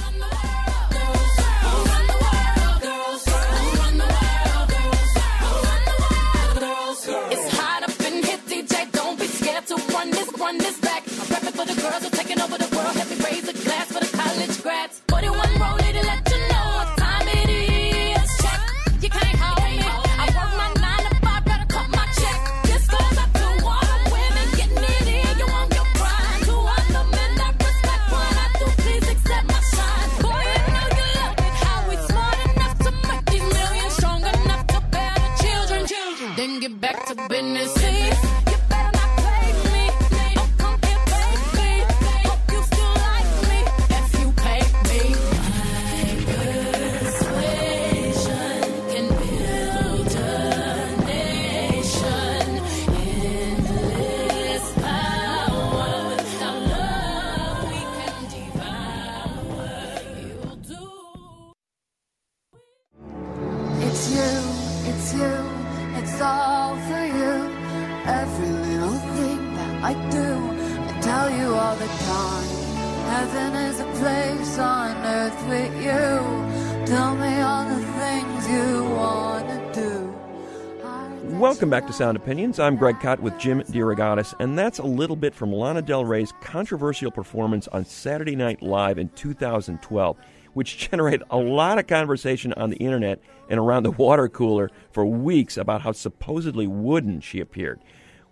Run this back. I'm prepping for the girls who are taking over the world. Let me raise a glass for the college grads. 41 rollie to let you know what time it is. Check, you can't hold me. I work my 9 to 5, better cut my check. This goes up to all the women getting it in. You want your pride. To all the men that respect what I do, please accept my shine. Boy, you know you love it. How we smart enough to make these millions, strong enough to bear the children. Then get back to business. Welcome back to Sound Opinions. I'm Greg Kot with Jim DeRogatis, and that's a little bit from Lana Del Rey's controversial performance on Saturday Night Live in 2012, which generated a lot of conversation on the internet and around the water cooler for weeks about how supposedly wooden she appeared.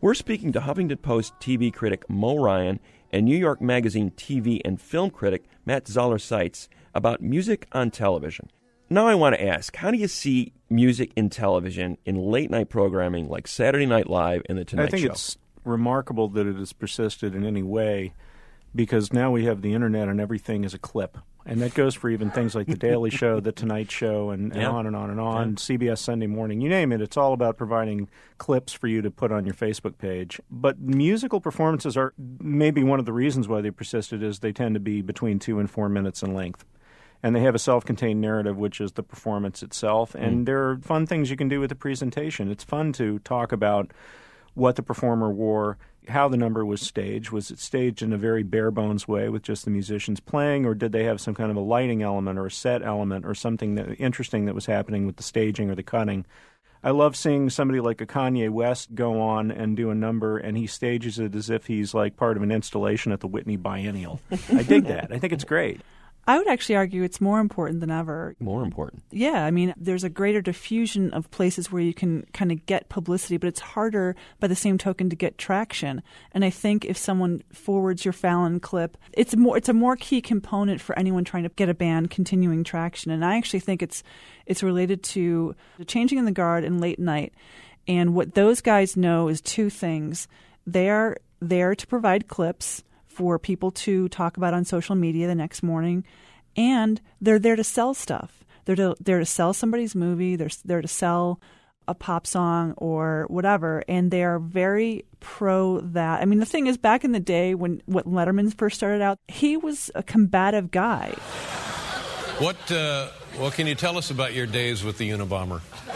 We're speaking to Huffington Post TV critic Mo Ryan and New York Magazine TV and film critic Matt Zoller-Seitz about music on television. Now I want to ask, how do you see music in television in late-night programming like Saturday Night Live and The Tonight Show? I think it's remarkable that it has persisted in any way, because now we have the internet and everything is a clip. And that goes for even things like The Daily Show, The Tonight Show, and on and on and on, CBS Sunday Morning, you name it. It's all about providing clips for you to put on your Facebook page. But musical performances are maybe one of the reasons why they persisted is they tend to be between 2 and 4 minutes in length. And they have a self-contained narrative, which is the performance itself. And there are fun things you can do with the presentation. It's fun to talk about what the performer wore, how the number was staged. Was it staged in a very bare-bones way with just the musicians playing, or did they have some kind of a lighting element or a set element or something interesting that was happening with the staging or the cutting? I love seeing somebody like a Kanye West go on and do a number, and he stages it as if he's like part of an installation at the Whitney Biennial. I dig that. I think it's great. I would actually argue it's more important than ever. More important. Yeah, I mean, there's a greater diffusion of places where you can kind of get publicity, but it's harder by the same token to get traction. And I think if someone forwards your Fallon clip, it's a more key component for anyone trying to get a band continuing traction. And I actually think it's related to the changing in the guard and late night. And what those guys know is two things. They are there to provide clips for people to talk about on social media the next morning, and they're there to sell stuff. They're there to sell somebody's movie. They're there to sell a pop song or whatever, and they are very pro that. I mean, the thing is, back in the day when Letterman first started out, he was a combative guy. What can you tell us about your days with the Unabomber?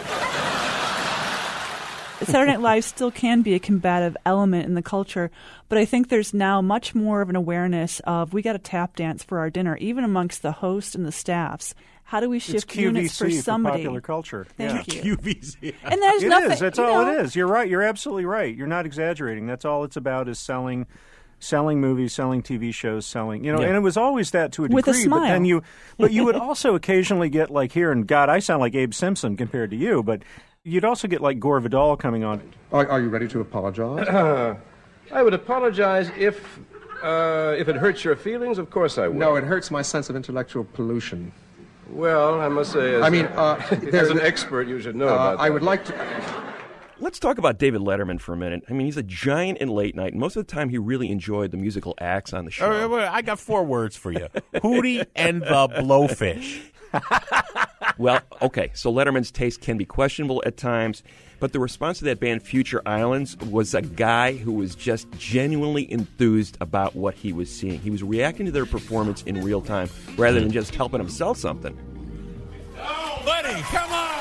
Saturday Night Live still can be a combative element in the culture, but I think there's now much more of an awareness of we got to tap dance for our dinner, even amongst the host and the staffs. How do we shift units for somebody? For popular culture. Thank you. QVC. And there's nothing. That's all it is. You're right. You're absolutely right. You're not exaggerating. That's all it's about is selling movies, selling TV shows, selling, and it was always that to a degree. With a smile. But you would also occasionally get like here, and God, I sound like Abe Simpson compared to you, but you'd also get like Gore Vidal coming on. Are you ready to apologize? I would apologize if it hurts your feelings. Of course I would. No, it hurts my sense of intellectual pollution. Well, I must say, as an expert, you should know about that. I would like to... Let's talk about David Letterman for a minute. I mean, he's a giant in late night. Most of the time, he really enjoyed the musical acts on the show. I got 4 words for you. Hootie and the Blowfish. Well, okay, so Letterman's taste can be questionable at times, but the response to that band Future Islands was a guy who was just genuinely enthused about what he was seeing. He was reacting to their performance in real time rather than just helping him sell something. Oh, buddy, come on!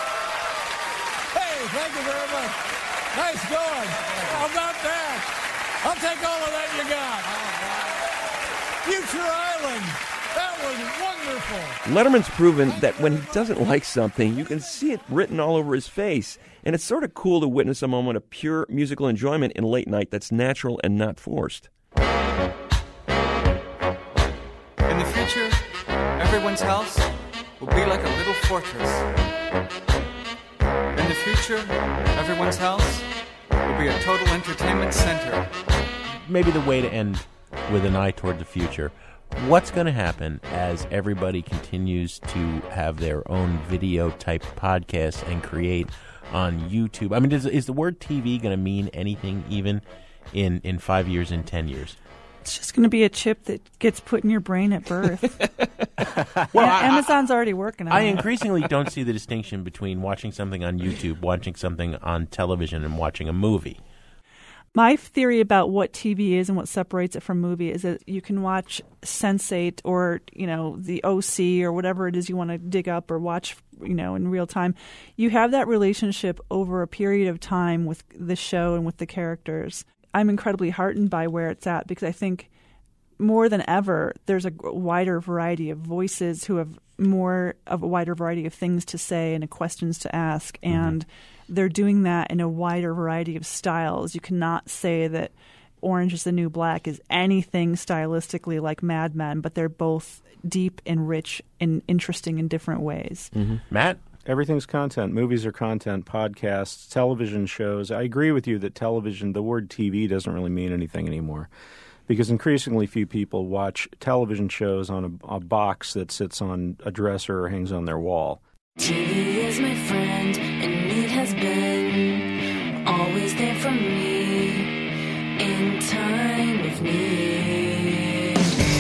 Hey, thank you very much. Nice going. How about that? I'll take all of that you got. Future Island. That was wonderful. Letterman's proven that when he doesn't like something, you can see it written all over his face. And it's sort of cool to witness a moment of pure musical enjoyment in late night that's natural and not forced. In the future, everyone's house will be like a little fortress. In the future, everyone's house will be a total entertainment center. Maybe the way to end with an eye toward the future. What's going to happen as everybody continues to have their own video-type podcasts and create on YouTube? I mean, is the word TV going to mean anything even in 5 years, in 10 years? It's just going to be a chip that gets put in your brain at birth. Amazon's already working on it. I increasingly don't see the distinction between watching something on YouTube, watching something on television, and watching a movie. My theory about what TV is and what separates it from movie is that you can watch Sense8 or, the OC or whatever it is you want to dig up or watch, in real time. You have that relationship over a period of time with the show and with the characters. I'm incredibly heartened by where it's at because I think more than ever there's a wider variety of voices who have more of a wider variety of things to say and questions to ask, and they're doing that in a wider variety of styles. You cannot say that Orange is the New Black is anything stylistically like Mad Men, but they're both deep and rich and interesting in different ways. Matt? Everything's content. Movies are content, podcasts, television shows. I agree with you that television, the word TV doesn't really mean anything anymore, because increasingly few people watch television shows on a box that sits on a dresser or hangs on their wall. TV is my friend, and it has been always there for me in time of need.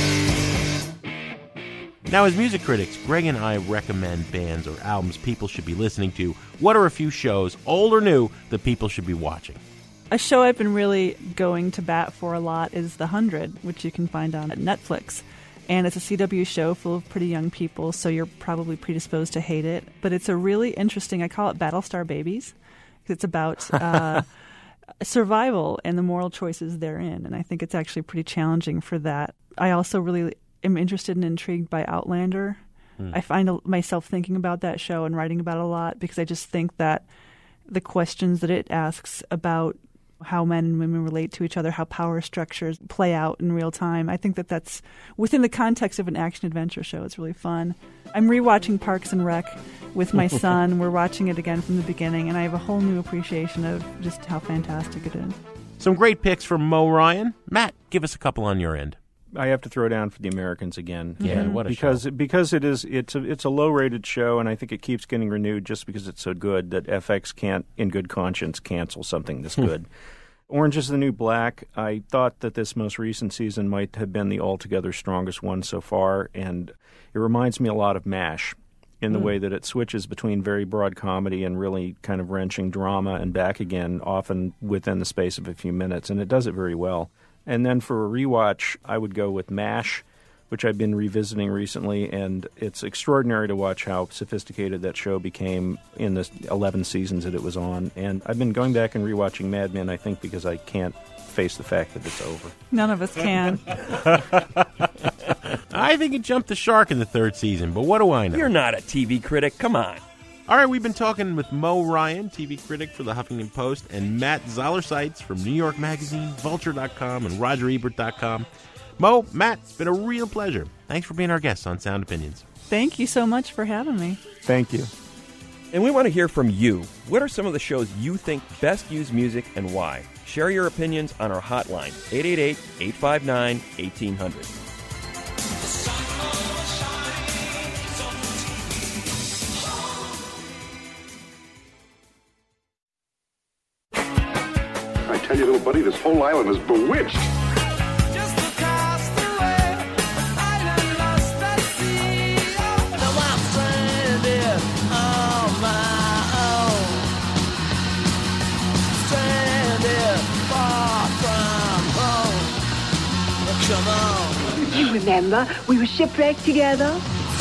Now, as music critics, Greg and I recommend bands or albums people should be listening to. What are a few shows, old or new, that people should be watching? A show I've been really going to bat for a lot is The 100, which you can find on Netflix. And it's a CW show full of pretty young people, so you're probably predisposed to hate it. But it's a really interesting, I call it Battlestar Babies. It's about survival and the moral choices therein. And I think it's actually pretty challenging for that. I also really am interested and intrigued by Outlander. I find myself thinking about that show and writing about it a lot, because I just think that the questions that it asks about how men and women relate to each other, how power structures play out in real time. I think that that's within the context of an action-adventure show. It's really fun. I'm rewatching Parks and Rec with my son. We're watching it again from the beginning, and I have a whole new appreciation of just how fantastic it is. Some great picks from Mo Ryan. Matt, give us a couple on your end. I have to throw down for The Americans again. Yeah, what a because show. Because it's a low-rated show, and I think it keeps getting renewed just because it's so good that FX can't, in good conscience, cancel something this good. Orange is the New Black. I thought that this most recent season might have been the altogether strongest one so far, and it reminds me a lot of MASH in the way that it switches between very broad comedy and really kind of wrenching drama and back again, often within the space of a few minutes, and it does it very well. And then for a rewatch, I would go with MASH, which I've been revisiting recently, and it's extraordinary to watch how sophisticated that show became in the 11 seasons that it was on. And I've been going back and rewatching Mad Men, I think, because I can't face the fact that it's over. None of us can. I think it jumped the shark in the third season, but what do I know? You're not a TV critic. Come on. All right, we've been talking with Mo Ryan, TV critic for the Huffington Post, and Matt Zoller-Seitz from New York Magazine, Vulture.com, and RogerEbert.com. Mo, Matt, it's been a real pleasure. Thanks for being our guests on Sound Opinions. Thank you so much for having me. Thank you. And we want to hear from you. What are some of the shows you think best use music and why? Share your opinions on our hotline, 888-859-1800. I tell you, little buddy, this whole island is bewitched. You remember, we were shipwrecked together.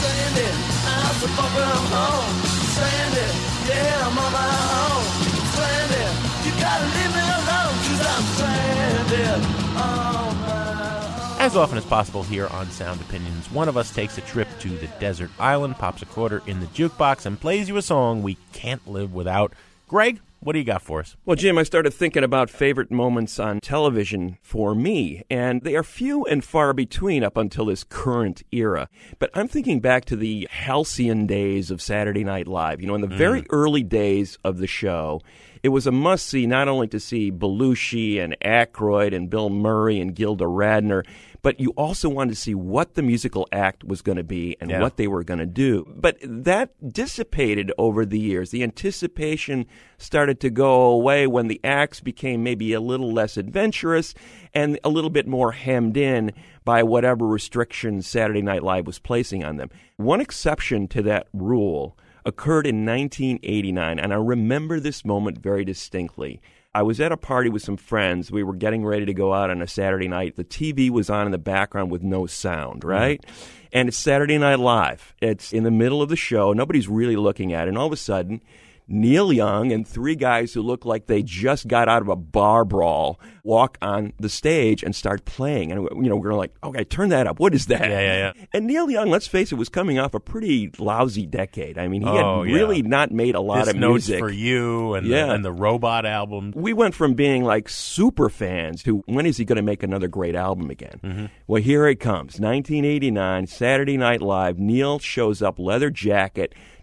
As often as possible here on Sound Opinions, one of us takes a trip to the desert island, pops a quarter in the jukebox, and plays you a song we can't live without. Greg, what do you got for us? Well, Jim, I started thinking about favorite moments on television for me, and they are few and far between up until this current era. But I'm thinking back to the halcyon days of Saturday Night Live. You know, in the very early days of the show, it was a must-see not only to see Belushi and Aykroyd and Bill Murray and Gilda Radner, but you also wanted to see what the musical act was going to be and what they were going to do. But that dissipated over the years. The anticipation started to go away when the acts became maybe a little less adventurous and a little bit more hemmed in by whatever restrictions Saturday Night Live was placing on them. One exception to that rule occurred in 1989, and I remember this moment very distinctly. I was at a party with some friends. We were getting ready to go out on a Saturday night. The TV was on in the background with no sound, right? And it's Saturday Night Live. It's in the middle of the show. Nobody's really looking at it. And all of a sudden, Neil Young and three guys who look like they just got out of a bar brawl walk on the stage and start playing. And, you know, we're like, okay, turn that up. What is that? Yeah. And Neil Young, let's face it, was coming off a pretty lousy decade. I mean, he had really not made a lot of music. Notes for You and the Robot album. We went from being like super fans to when is he going to make another great album again? Well, here it comes. 1989, Saturday Night Live. Neil shows up, leather jacket,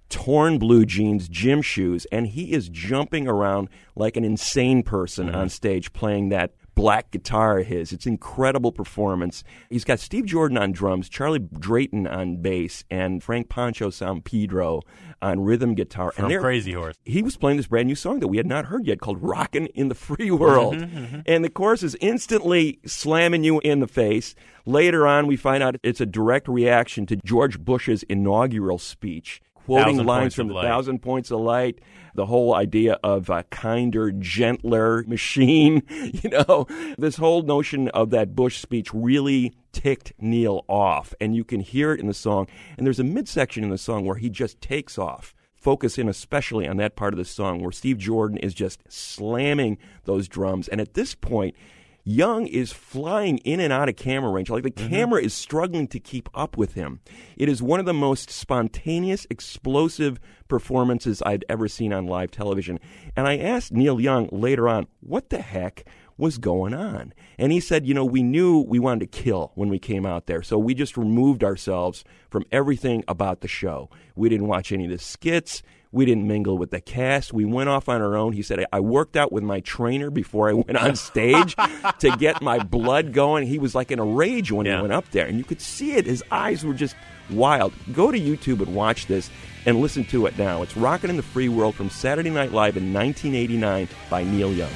torn blue jeans, gym shoes, and he is jumping around like an insane person on stage playing that black guitar of his. It's an incredible performance. He's got Steve Jordan on drums, Charlie Drayton on bass, and Frank Pancho San Pedro on rhythm guitar. From Crazy Horse. He was playing this brand new song that we had not heard yet called Rockin' in the Free World. And the chorus is instantly slamming you in the face. Later on, we find out it's a direct reaction to George Bush's inaugural speech, quoting lines from the 1,000 Points of Light, the whole idea of a kinder, gentler machine. You know, this whole notion of that Bush speech really ticked Neil off, and you can hear it in the song. And there's a midsection in the song where he just takes off. Focus in especially on that part of the song where Steve Jordan is just slamming those drums. And at this point, Young is flying in and out of camera range. Like the camera is struggling to keep up with him. It is one of the most spontaneous, explosive performances I'd ever seen on live television. And I asked Neil Young later on, what the heck was going on? And he said, you know, we knew we wanted to kill when we came out there, so we just removed ourselves from everything about the show. We didn't watch any of the skits. We didn't mingle with the cast. We went off on our own. He said, I worked out with my trainer before I went on stage to get my blood going. He was like in a rage when he went up there, and you could see it. His eyes were just wild. Go to YouTube and watch this and listen to it now. It's Rockin' in the Free World from Saturday Night Live in 1989 by Neil Young.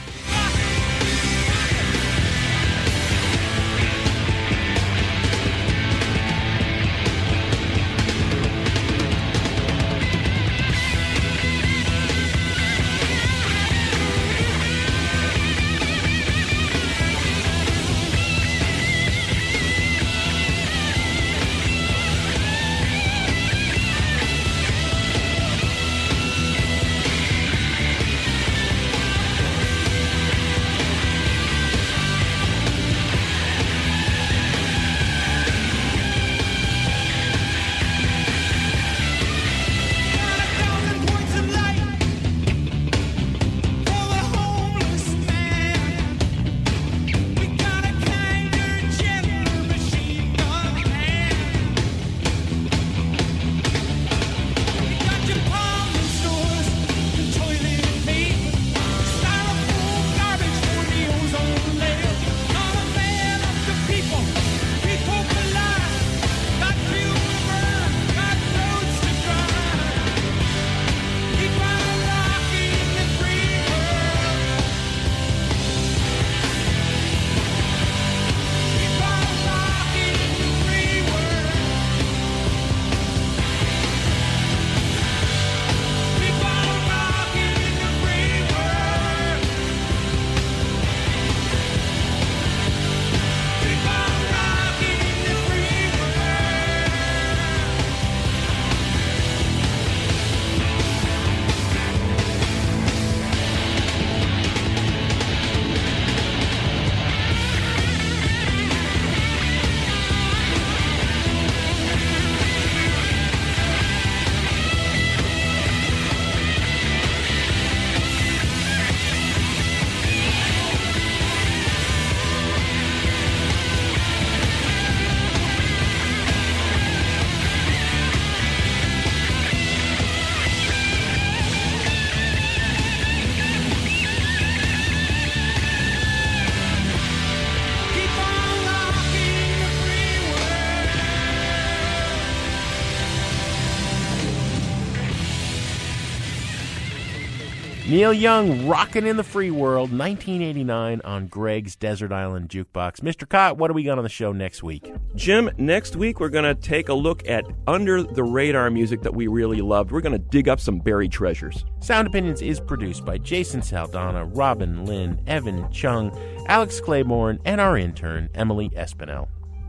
Neil Young, Rockin' in the Free World, 1989 on Greg's Desert Island Jukebox. Mr. Cott, what do we got on the show next week? Jim, next week we're going to take a look at under-the-radar music that we really loved. We're going to dig up some buried treasures. Sound Opinions is produced by Jason Saldana, Robin Lynn, Evan Chung, Alex Claiborne, and our intern, Emily Espinel.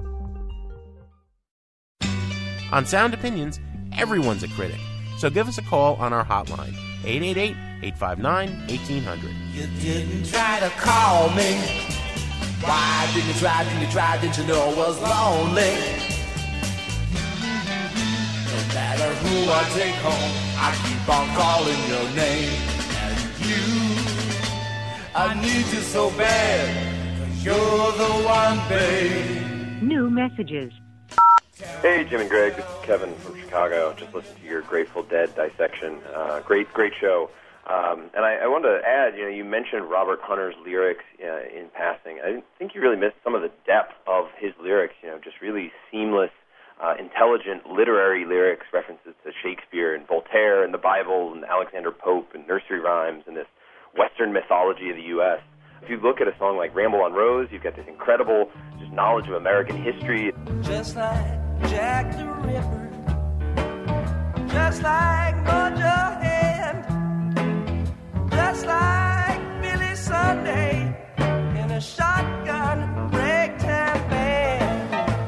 On Sound Opinions, everyone's a critic. So give us a call on our hotline, 888-859-1800. You didn't try to call me. Why didn't you try? Didn't you know I was lonely? No matter who I take home, I keep on calling your name. And you, I need you so bad, 'cause you're the one, babe. New messages. Hey, Jim and Greg. This is Kevin from Chicago. Just listened to your Grateful Dead dissection. Great show. And I wanted to add, you mentioned Robert Hunter's lyrics in passing. I think you really missed some of the depth of his lyrics, just really seamless, intelligent literary lyrics, references to Shakespeare and Voltaire and the Bible and Alexander Pope and nursery rhymes and this Western mythology of the U.S. If you look at a song like Ramble on Rose, you've got this incredible just knowledge of American history. Just like Jack the Ripper, just like Mojo Hand, just like Billy Sunday in a shotgun ragtime band,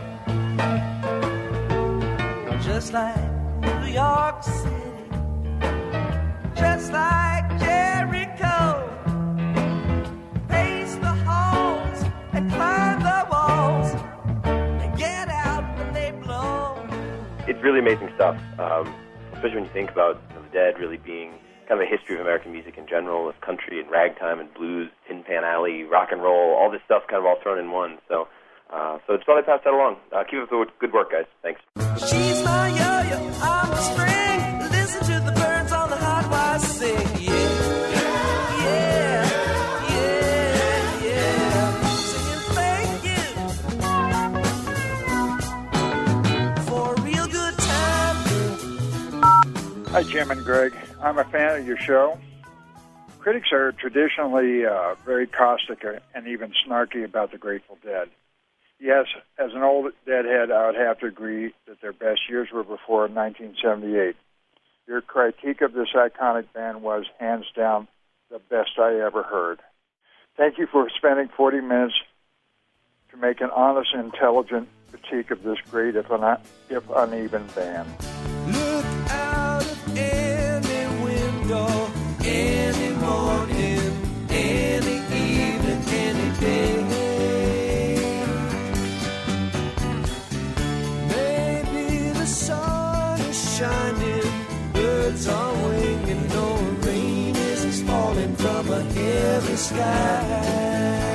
just like New York City, just like Jericho, pace the halls and climb the walls and get out when they blow. It's really amazing stuff, especially when you think about the Dead really being kind of a history of American music in general, with country and ragtime and blues, Tin Pan Alley, rock and roll, all this stuff kind of all thrown in one. So just thought I'd pass that along. Keep up the good work, guys. Thanks. She's my yo-yo, I'm the spring. Listen to the birds on the hot wire sing. Yeah, yeah, yeah, yeah. Singing thank you for a real good time. Hi, Jim and Greg. I'm a fan of your show. Critics are traditionally very caustic and even snarky about the Grateful Dead. Yes, as an old Deadhead, I would have to agree that their best years were before 1978. Your critique of this iconic band was, hands down, the best I ever heard. Thank you for spending 40 minutes to make an honest, intelligent critique of this great, if uneven band. Look out of any window, any morning, any evening, any day. Maybe the sun is shining, birds are winging, no rain is falling from a heavy sky.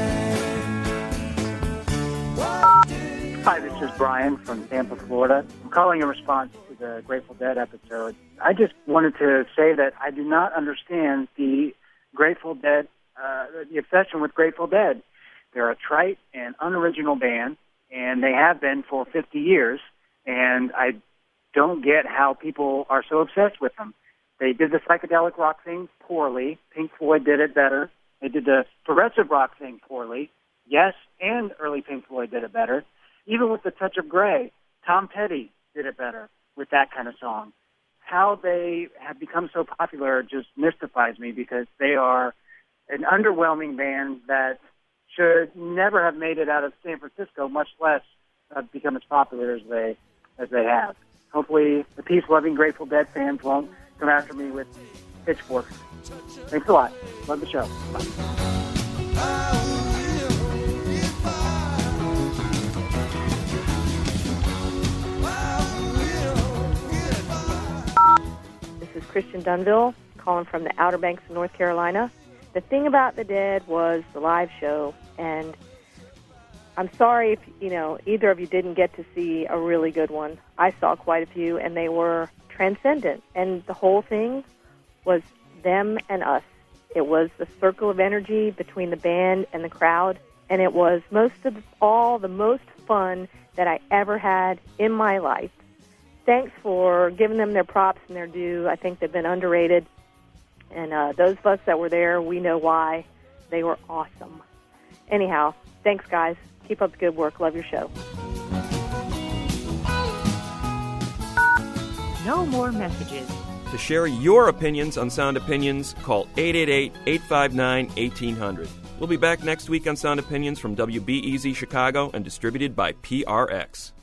Hi, this is Brian from Tampa, Florida. I'm calling in response to the Grateful Dead episode. I just wanted to say that I do not understand the Grateful Dead, the obsession with Grateful Dead. They're a trite and unoriginal band, and they have been for 50 years, and I don't get how people are so obsessed with them. They did the psychedelic rock thing poorly. Pink Floyd did it better. They did the progressive rock thing poorly. Yes, and early Pink Floyd did it better. Even with the touch of gray, Tom Petty did it better with that kind of song. How they have become so popular just mystifies me, because they are an underwhelming band that should never have made it out of San Francisco, much less become as popular as they have. Hopefully the peace-loving Grateful Dead fans won't come after me with pitchforks. Thanks a lot. Love the show. Bye. This is Christian Dunville, calling from the Outer Banks of North Carolina. The thing about the Dead was the live show, and I'm sorry if either of you didn't get to see a really good one. I saw quite a few, and they were transcendent, and the whole thing was them and us. It was the circle of energy between the band and the crowd, and it was the most fun that I ever had in my life. Thanks for giving them their props and their due. I think they've been underrated. And those of us that were there, we know why. They were awesome. Anyhow, thanks, guys. Keep up the good work. Love your show. No more messages. To share your opinions on Sound Opinions, call 888-859-1800. We'll be back next week on Sound Opinions from WBEZ Chicago and distributed by PRX.